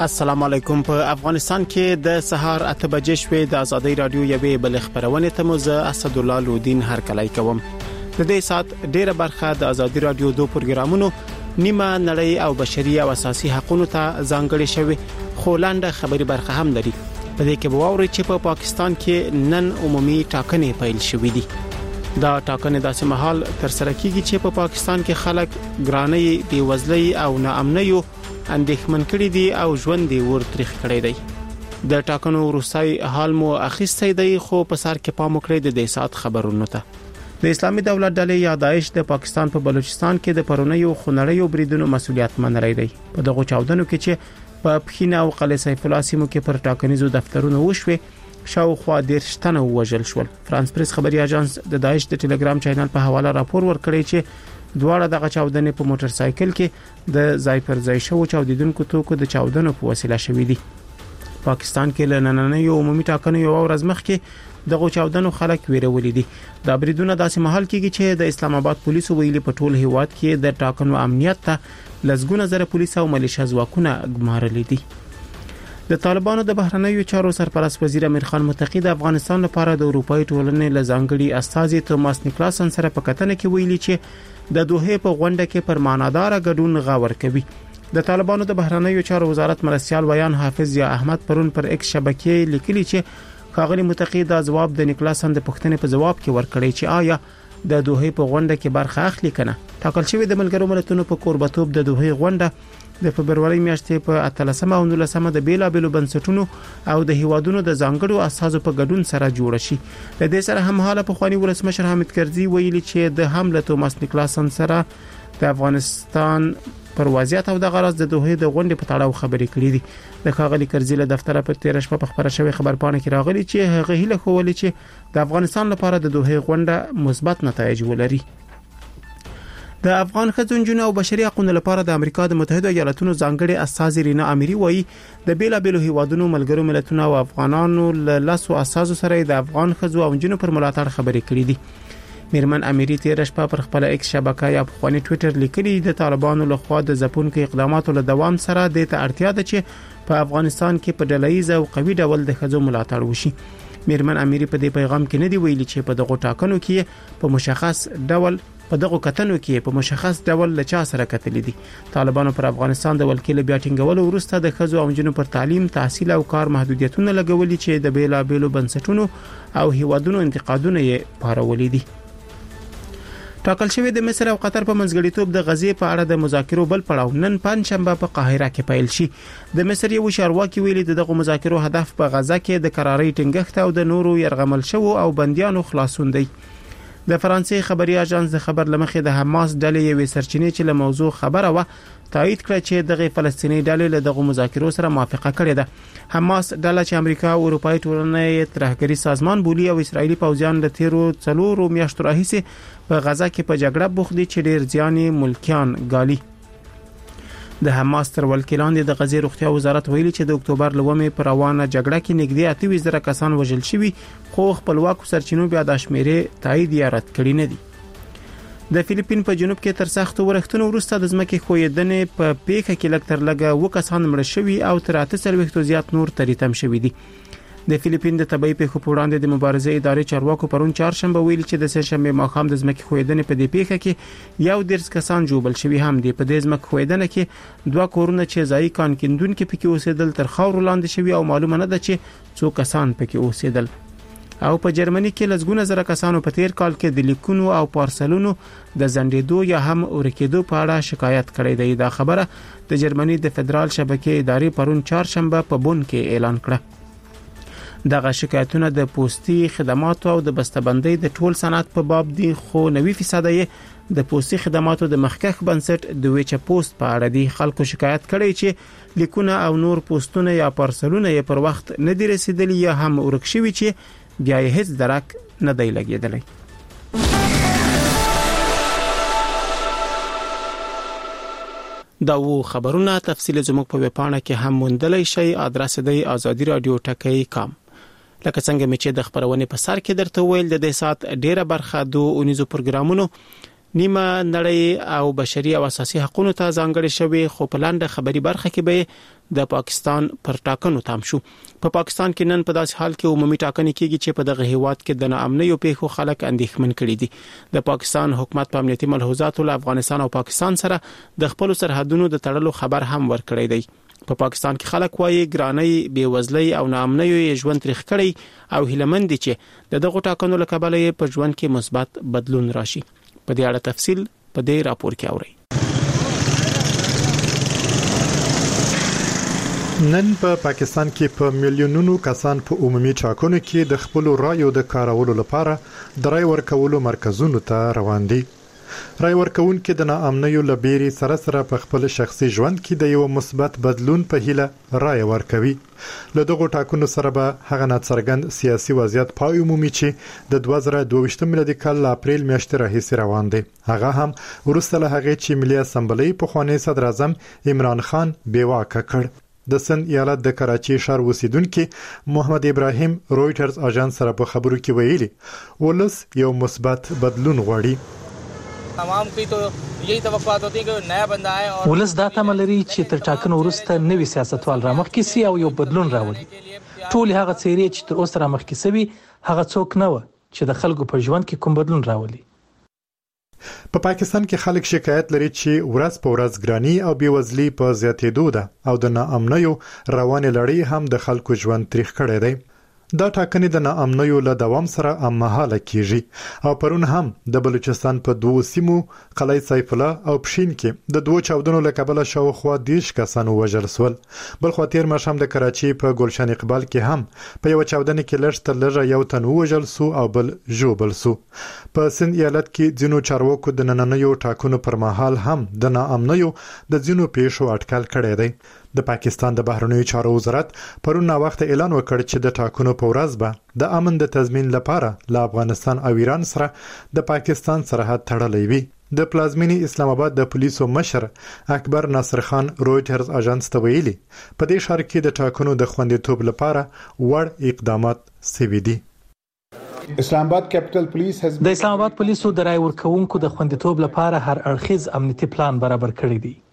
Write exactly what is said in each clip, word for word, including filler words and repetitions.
السلام علیکم. په افغانستان کې د سهار اته بجې شوې د ازادي رادیو یوې بل خبرونه ته موزه اسد الله لودین هر کله کوم. د دې سات ډیره برخه د ازادي رادیو دوه پروګرامونو نیمه نړۍ او بشري او اساسي حقوقو ته ځانګړي شوی خو لاندې خبري برخه هم لري. په دې کې به ووري چې په پا پاکستان کې نن عمومي ټاکنې پیل شوې دي. دا ټاکنې داسې مهال تر سره کیږي چې په پا پاکستان کې خلک ګرانۍ بیوزلۍ او ناامنۍ اندېښمن کړي دي او ژوند یې ورتریخ کړی دی. د ټاکنو وروستي حال مو اخیستی دی خو په سر کې پام وکړئ د دې سات خبرونو ته. د اسلامي دولت ډلې یا داعش د پاکستان په بلوچستان کې د پرونیو خنړیو بریدونو مسولیت منلای دی. په دغه چاودنو کې چې په پخینه او قلعه سیف الله سیمو کې پر ټاکنیزو دفترونو وشوي شاوخوا ډیر شتنه وژل شول. فرانس پریس خبري اژانس د داعش د ټلګرام چینل په حواله راپور ورکړی چې دواړه دغه چاودنې په موټر سایکل کې د ځای پر ځای شو چاودیدونکو توکو د چاودنو په وسیله شوې دي. پاکستان کې لنننې عمومي ټاکنې یو ورځ مخکې دغه چاودنو خلک ویرولې دي. دا بریدونه داسې محل کېږي چې د اسلام آباد پولیسو ویلي په ټول هیواد کې د ټاکنو امنیت ته لسګونه زره پولیس او ملیشیا ځواکونه ګمارلي دي. د طالبانو د بهرنیو چارو سرپرست وزیر امیر خان متقی د افغانستان لپاره د اروپאי ټولنې لزانګړي استاذ توماس نیکلاسن سره په کتنه کې ویلي چې د دوه په غونډه کې پر معنادار غډون غور کوي. د طالبانو د بهرنیو چارو وزارت مرستيال ویان حافظ یا احمد پرون پر ایکس شبکې لیکلي چې خاغلی متقی د جواب د نیکلاسن د پښتنې په جواب کې ورکړی چې آیا د دوه په غونډه کې برخه اخلي کنه. ټاکل شوی د ملګرو ملتونو په قربتوب د دوه غونډه د فبرवरी میاشتې په اتلسمه او نولسمه د بیلا بیلو بنسټونو او د هیوادونو د ځانګړو اساسو په ګډون سره جوړ شي. د دې سره هم حاله په خواني ولسمشر حامد کرزي ویلي چې د حمله توماس نیکلاسن سره د افغانستان پر وضعیت او د غرض د دوه د غونډې په تړاو خبرې کړې دي. د خاغلی کرزي له دفتر په تیر شپه په خبره شوی خبرپاڼه کې راغلي چې هغه هیله کوله چې د افغانستان لپاره د دوه غونډه مثبت نتایج ولري. د افغان خځونجونو او بشري حقوقو لپاره د امریکا د متحده ایالاتونو ځانګړي استاذ رینا اميري وایي د بیلا بیلو هیوادونو ملګرو ملتونو او افغانانو له لاسو اساسو سره د افغان خځو او جنونو پر ملاتړ خبرې کړې دي. میرمن اميري تیر شپه پر خپل ایکس شبکه یا په خواني ټوئیټر لیکلي د طالبانو لخوا د ځپونکو اقداماتو له دوام سره د ته اړتیا ده چې په افغانستان کې په ډلهیز او قوي ډول د خځو ملاتړ وشي. میرمن اميري په دې پیغام کې نه دی ویلي چې په دغه ټاکنو کې په مشخص ډول په دغه کتنو کې په مشخص ډول لچا سره کتلې دي. طالبانو پر افغانستان د ولکې بیا ټینګولو وروسته د خځو او جنونو پر تعلیم، تحصیل او کار محدودیتونه لګولي چې د بیلا بیلو بنسټونو او هیوادونو انتقادونه یې پارولې دي. ټاکل شوی د مصر او قطر په منځګړیتوب د غزې په اړه د مذاکرو بل پړاو نن پنځشنبه په قاهره کې پیل شي. د مصر یو چارواکي ویلي دغه مذاکرو هدف په غزه کې د قرارۍ ټینګښت او د نورو يرغمل شوو او بنديانو خلاصون دی. د فرانسې خبري اژانس د خبر لمخې د حماس ډلې یوې سرچینې چې له موضوع خبره و تایید کړ چې دغه فلسطینی ډلې له دغه مذاکرو سره موافقه کړې ده. حماس ډله چې امریکا او اروپאי ټولنې ترهګری سازمان بولی او اسرایلی پوځیان له تیرو څلورو میاشتو راهیسې په غزه کې په جګړه بوخت دي چې ډیر ځاني ملکیان ګالي. د حماس تر ولکلان د غزې روغتیا وزارت ویلي چې د اکتوبر لومې پر روانه جګړه کې نږدې اته زره کسان وژل شوي خو خپلواکو سرچینو بیا د شمیرې تایید یا رد کړی نه دي. د فلیپین په جنوب کې تر سختو ورښتونو وروسته د ځمکې ښویدنې په پیښه کې لږ تر لږه و کسان مړ شوي او تر اته څلوېښت زیات نور تریتم شوي دي. د فلیپین د طبي پیښو په وړاندې د مبارزې ادارې چارواکو پرون چهارشنبه ویلي چې د سهشنبه ماښام د ځمکې ښویدنې په دې پیښه کې یو ډیر کسان جوړل شوي هم دي. په دې ځمکې ښویدنه کې دوه کورونه چې ځای کان کیندونکو پکې اوسېدل تر خاور لاندې شوي او معلومه نه ده چې څو کسان پکې اوسېدل. او په جرمني کې لږونه زره کسانو په تیر کال کې د لیکونو او پارسلونو د زندېدو یا هم ورکېدو په اړه شکایت کړی دی. دا خبره د جرمني د فدرال شبکې ادارې پرون چهارشنبه په بون کې اعلان کړه. دغه شکایتونه د پوسټي خدماتو او د بسته‌بندۍ د ټول صنعت په باب دي خو نوي فیصد یې د پوسټي خدماتو د مخکښ بنسټ د ویچ پوسټ په اړه دي. خلکو شکایت کړي چې لیکونه او نور پوسټونه یا پارسلونه یې پر وخت نه دي رسیدلي یا هم ورک شوي چې بیا یې هیڅ درک نه دی لګیدلی. دا و خبرونه تفصیل زموږ په ویبپاڼه کې هم موندلای شئ. ادرس دی آزادی رادیو ټکی کام. لکه څنګه چې د خبرونه په سر کې درته ویل د دې سات ډیره برخه دوه اونیزو پروګرامونو نیمه نړۍ او بشري او اساسي حقوقو ته ځانګړي شوی خو په لاندې خبري برخه کې به د پاکستان پر ټاکنو تام شو. په پا پاکستان کې نن په داسې حال کې عمومي ټاکنې کېږي چې په دغه هیواد کې د ناامنیو پیښو خلک اندېښمن کړي دي. د پاکستان حکومت په امنیتي ملحوظاتو له افغانستان او پاکستان سره د خپل سرحدونو د تړلو خبر هم ورکړی دی. په پا پاکستان کې خلک وايي ګرانۍ، بیوزلۍ او ناامنیو ژوند تریخ کړي او هیلمن دي چې دغه ټاکنو له کبله په ژوند کې مثبت بدلون راشي. په دې اړه تفصیل په دې راپور کې اورئ. نن په پاکستان کې په میلیونونو کسان په عمومي ټاکنو کې د خپل رایو د کارولو لپاره د رای ورکولو مرکزونو ته روان دي. رای ورکوونکي د ناامنیو لبيري سره سره په خپل شخصي ژوند کې د یو مثبت بدلون په هیله رای ورکوي. له دغه ټاکنو سره به هغه ناڅرګند سیاسي وضعیت پای عمومي چې د دوه زره دوه ویشت میلادي کال له اپریل میاشتې راهیسې روان دی. هغه هم وروسته له هغه چې ملي اسمبلی په خوانی صدر اعظم عمران خان بیواکه کړ. د سند ایالت د کراچي ښار اوسیدونکو محمد ابراهیم رويټرز اژانس سره په خبرو کې ویلي ولس یو مثبت بدلون غواړي. عوام کی تو یہی توقعات ہوتی ہے کہ نیا بندہ آئے اور ولس دا تمه لري چې تر ټاکنو وروسته نوي سیاستوال رامخکې سي او یو بدلون راوړي. ټول هغه څیرې چې تر اوسه رامخکې سوي هغه څوک نه و چې د خلکو په ژوند کې کوم بدلون راولي. په پا پاکستان کې خلک شکایت لري چې ورځ په ورځ ګرانی او بیوزلي په زیاتېدو ده او د ناامنیو روانې لړۍ هم د خلکو ژوند تریخ کړی دی. دا ټاکنې د ناامنیو له دوام سره امهاله کیږي او پرون هم د بلوچستان په دوه سیمو قلعه سیف الله او پښین کې د دوه چاودنو له کبله شاوخوا دیش کسان وژل شول. بل خو تیر ماښام د کراچي په ګلشن اقبال کې هم په یو چاودنه کې لږ تر لږه یو تن وژل سو او بل ژوبل سو. په سند ایالت کې ځینو چارواکو د نننیو ټاکنو پر مهال هم د ناامنیو د ځینو پیښو اټکل کړی دی. د پاکستان د بهرنیو چارو وزارت پرون نا وخت اعلان وکړ چې د ټاکنو په ورځ به د امن د تضمین لپاره له افغانستان او ایران سره د پاکستان سرحد تړلی وي. د پلازمینی اسلام آباد د پولیسو مشر اکبر ناصر خان رويټرز اژانس ته ویلي په دې ښار کې د ټاکنو د خوندیتوب لپاره وړ اقدامات سوي دي. اسلام آباد کیپټل پولیس د اسلام آباد پولیسو د رای ورکوونکو د خوندیتوب لپاره هر اړخیز امنیتي پلان برابر کړی دی.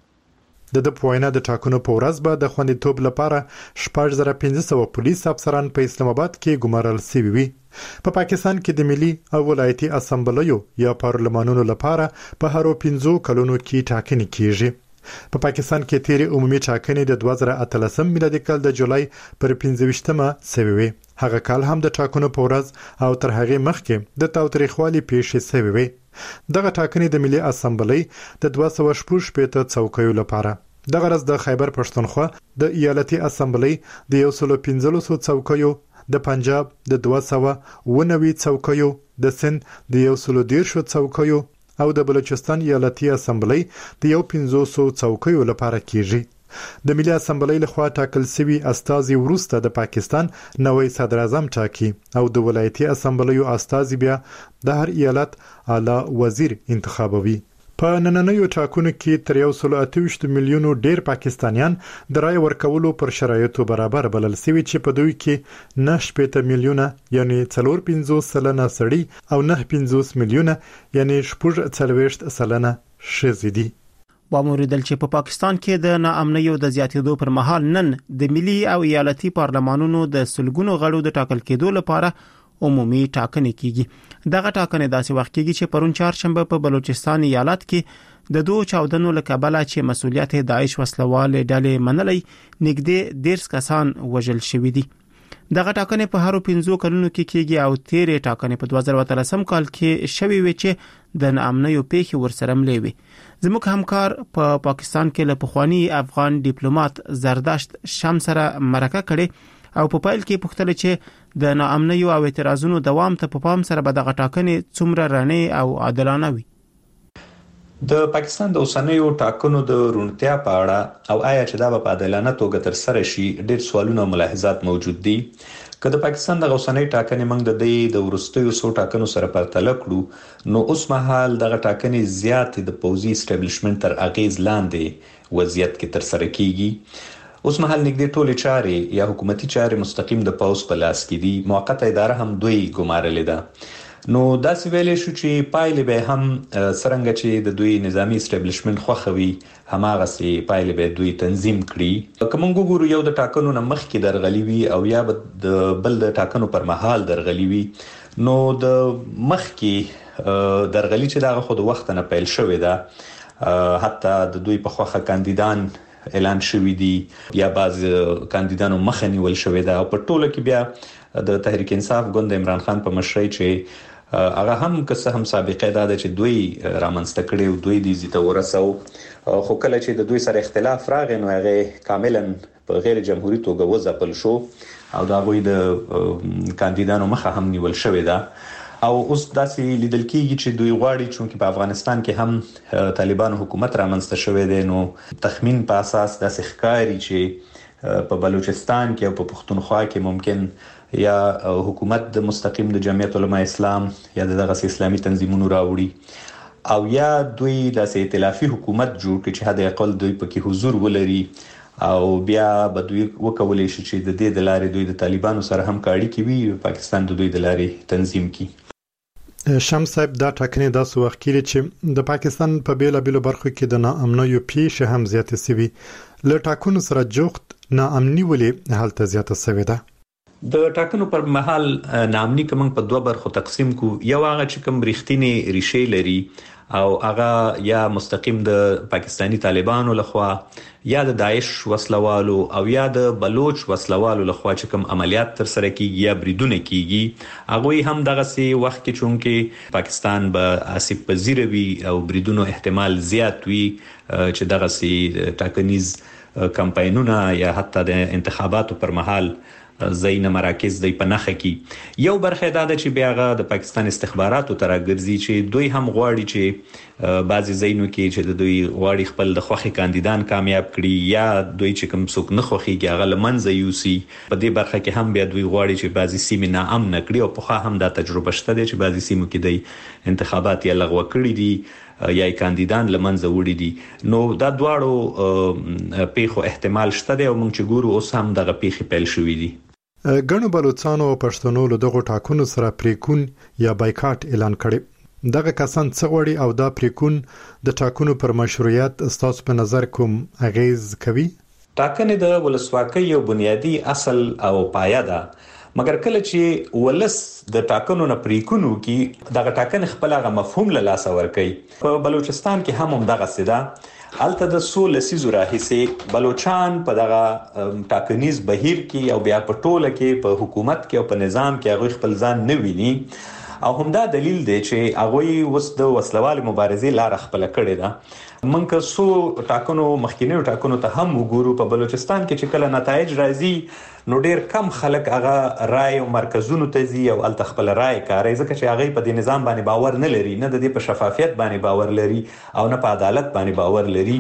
د د پوینه د ټاکنو په ورځ به د خوندیتوب لپاره شپږ زره پنځه سوه پولیس افسران په اسلام آباد کې ګمارل شوي وي. په پاکستان کې د ملي او ولایتي اسمبلیو یا پارلمانونو لپاره په هرو پنځو کلونو کې ټاکنې کیږي. په پاکستان کې تیری عمومي ټاکنې د دوه زره اتلسم میلادي کال د جولای پر پنځه ویشتمه شوې وي. هغه کال هم د ټاکنو په ورځ او تر هغه مخکې د تاوتریخوالي پیښې شوې وي. دغه ټاکنې د ملي اسمبلی د دوه سوه شپږ شپېته څوکیو لپاره دغه ورځ د خیبر پښتونخوا د ایالتي اسمبلی د یو سل پنځلس څوکیو، د پنجاب د دوه سوه اووه نوي څوکیو، د سند د یو سل دېرش څوکیو او د بلوچستان ایالتي اسمبلی د یو پنځوس څوکیو لپاره کیږي. د ملي اسمبلی لخوا ټاکل شوی استازي وروسته د پاکستان نوی صدر اعظم ټاکي او د ولایتي اسمبلیو استازي بیا د هر ایالت اعلی وزیر انتخابوي. په نننیو ټاکنو کې تر یو سل اته ویشت میلیونو ډیر پاکستانیان د رای ورکولو پر شرایطو برابر بلل شوي چې په دوی کې نه شپېته میلیونه یعنی څلور پنځوس سلنه سړي او نه پنځوس میلیونه یعنی شپږ څلوېښت سلنه ښځې دي. واموریدل چې په پا پاکستان کې د ناامنیو د زیاتېدو پر مهال نن د ملي او ایالتي پارلمانونو د سلګونو غړو د ټاکل کېدو لپاره عمومي ټاکنې کیږي. دغه ټاکنې داسې وخت کېږي چې پرون چهارشنبه په بلوچستان ایالت کې د دوه چاودنو له کبله چې مسؤلیت داعش وسلوال ډلې منلې نږدې ډیرس کسان وژل شوي دي. دغه ټاکنې په هرو پنځو کلونو کې کېږي او تیرې ټاکنې په دوه زره اتلسم کال کې شوي وي چې د ناامنیو پیښې ورسره ملې وي. زموږ همکار په پا پاکستان کې له پخوانی افغان ډیپلوماټ زرداشت شام سره مرکه کړي او په پایل کې پوښتنه چې د ناامنیو او اعتراضونو دوام ته په پام سره به دغه ټاکنې څومره رڼې او عادلانه وي. د پاکستان د اوسنیو ټاکنو د رونتیا په اړه او آیا چې دا په عادلانه توګه تر سره شي ډېر سوالونه او ملاحظات موجود دي. که د پاکستان د اوسنۍ ټاکنې موږ د دې د ورستیو څو ټاکنو سره پرتله کړو نو اوس مهال دغه ټاکنې زیات د پوځي اسټابلیشمنت تر اغیز لاندې وضعیت کې تر سره کیږي. اوس مهال نږدې ټولې چارې یا حکومتي چارې مستقیم د پوځ په لاس کې دي. موقته اداره هم دوی ګمارلې ده. نو دا سویلې شو چې پایلې به هم څنګه چې د دوی نظامی اسټابلیشمنت خوخوي هماغه سي پایلې به دوی تنظیم کړي. کوم ګورو یو د ټاکنو نه مخکې درغلي وي او یا د بل د ټاکنو پر مهال درغلي وي، نو د مخکې درغلي چې دغه خود وخت نه پیل شوې ده، حتی د دوی په خوخه کاندیدان اعلان شوی دي یا بعض کاندیدانو مخه نیول شوې ده، او په ټوله کې بیا د تحریک انصاف ګوند عمران خان په مشرۍ چې هغه هم که څه هم سابقه ده چې دوی رامنځته کړي او دوی د زیته ورسو، خو کله چې د دوی سره اختلاف راغی نو هغه کاملا په غیر جمهوریت توګه وځپل شو او دا غوي د کاندیدانو مخه هم نیول شوې ده. او اوس داسې لیدل کېږي چې دوی غواړي چې په افغانستان کې هم طالبان حکومت رامنځته شوی دی، نو تخمین په اساس داسې ښکاري چې په بلوچستان کې او په پښتونخوا کې ممکن یا حکومت د مستقیم د جمعیت علماء اسلام یا دغه اسلامي تنظیمونو راوړي او یا دوی د ائتلافي حکومت جوړ کړي چې حد اقل دوی پکې حضور ولري او بیا به دوی وکولای شي چې د دې د لارې دوی د طالبانو سره هم کاړي کوي، پاکستان د دوی د لارې تنظیم کړي. شمس صاحب دا ټاکنې داسې وخت کې چې د پاکستان په بیل بیل برخو کې د ناامنیو پیښې هم زیاتې سوي، له ټاکنو سره جوخت ناامني ولې حالت زیاته سوي ده؟ د ټاکنو پر مهال ناامني کوم په دوه برخو تقسیم کو، یو هغه چې کوم رښتینی ریښې لري او هغه یا مستقیم د پاکستانی طالبانو لخوا یا د داعش وسلوالو او یا د بلوچ وسلوالو لخوا چې کوم عملیات تر سره کیږي یا بریدونه کیږي، هغه هم دغه سي وخت کې چونکه پاکستان به آسیب پذیر وي او بریدونو احتمال زیات وي چې دغه سي ټاکنیز کمپاینونه یا حتی د انتخاباتو پر مهال زین مراکز د پناخه کی. یو برخه دا ده چې بیاغه د پاکستان استخباراتو تر ګرځي چې دوی هم غواړي چې بعضی زینو کې چې دوی غواړي خپل د خوخي کاندیدان کامیاب کړي یا دوی چې کوم څوک نه خوخيږي هغه لمنځه یوسي. په دې برخه کې هم بیا دوی غواړي چې بعضی سیمې ناامن کړي او په خوا هم دا تجربه شته چې بعضی سیمو کې د انتخابات یې لغوه کړي دي یا کاندیدان لمنځه وړي دي. نو دا دواړو پیښو احتمال شته دی او موږ چې ګورو اوس هم دغه پیښې پیل شوې دي. ګڼو بلوچستان او پښتنو له دغه ټاکنو سره پریکون یا بایکاټ اعلان کړي. دغه کسان څه غواړي او دا پریکون د ټاکنو پر مشروعیت استاسو په نظر کوم اغیز کوي؟ ټاکنې د ولسواکۍ یو بنیادی اصل او پایه ده، مګر کله چې ولس د ټاکنو نه پریکونو کې دغه ټاکنې خپل هغه مفهوم له لاس ورکړي. په بلوچستان کې هم هم دغه سده الته د سول لسیزو راهیسې بلوچستان په دغه ټاکنیز بهیر کې او بیا په ټوله کې په حکومت کې او په نظام کې هغه خپل ځان نه ویني او همدا دلیل دی چې هغه وس د وسلوال مبارزې لار خپل کړې ده. منکه سو ټاکنو مخکینیو ټاکنو ته هم وګورو، په بلوچستان کې چې کله نتایج راځي نو ډیر کم خلک هغه رائے او مرکزونو ته ځي او ال تخپل رائے کوي، ځکه چې هغه په دې نظام باندې باور نه لري، نه د دې په شفافیت باندې باور لري او نه په عدالت باندې باور لري.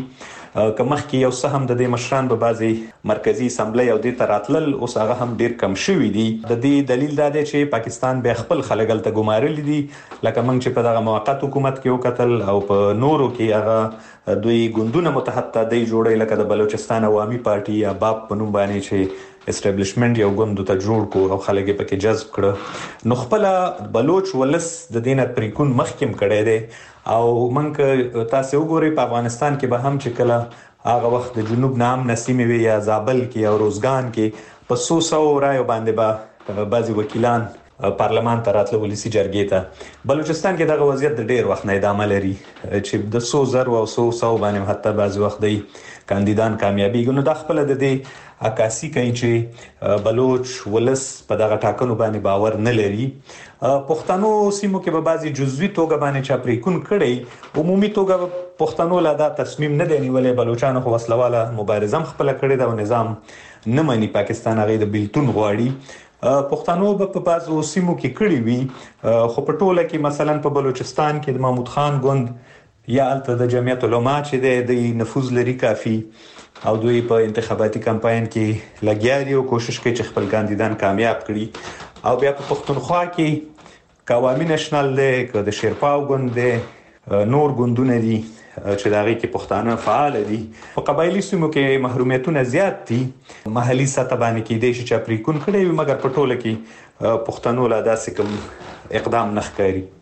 کمخ کې یو څه هم د دې مشران په بازي مرکزی اسمبلی او د تراتلل اوس هغه هم ډیر کم شوی دی. د دې دلیل دا دی چې پاکستان به خپل خلګل ته ګمارل دي، لکه موږ چې په دغه موقت حکومت کې وکتل او په نورو کې هغه دوی ګوندونه متحد دی جوړي، لکه د بلوچستان عوامي پارټي یا باب په نوم باندې چې اسټابلیشمنت یو ګوند ته جوړ کو او خلک پکې جذب کړ. نو خپل بلوچ ولس د دینه پریکون مخکم کړي دي او منګ تاسو وګورئ په افغانستان کې به هم چې کله هغه وخت د جنوب نام نسیمه وی یا زابل کې او روزګان کې په سو سو رایو باندې به بعضي وکیلان پارلمان ته راتلل ولسی جرګې ته. بلوچستان کې دغه وضعیت د ډیر وخت نه ادامه لري چې د سو زر او سو سو باندې حتی بعضي وخت دی کاندیدان کامیابیږي. نو د خپل د دې عکاسي کوي چې بلوچ ولس په دغه ټاکنو باندې باور نه لري. پښتنو سیمو کې به بعضي جزوي توګه باندې چاپریکون کړي، عمومي توګه پښتنو لا دا تصمیم نه دی نیولې. بلوچستان خو وسلواله مبارزه خپل کړي دا او نظام نه مانی پاکستان هغه د بیلتون غواړي. پښتنو په بازو سیمو کې کړي وي، خو په ټوله کې مثلا په بلوچستان کې د محمود خان ګوند یا الته د جمعیت علماء چې د نفوذ لري کافي او دوی په انتخاباتي کمپاین کې لګیاري او کوشش کوي چې خپل کاندیدان کامیاب کړي. او بیا په پښتونخوا کې قوامي نېشنل دی، د شیرپاو ګوند دی، نور ګوندونه دي چې دغه کې پښتانه فعال دي. په قبایلی سیمو کې محرومیتونه زیات دي، محلي سطح باندې کې د شي چاپریکون کړي وي، مګر په ټوله کې پښتنو لا داسې کوم اقدام نه ښکاري.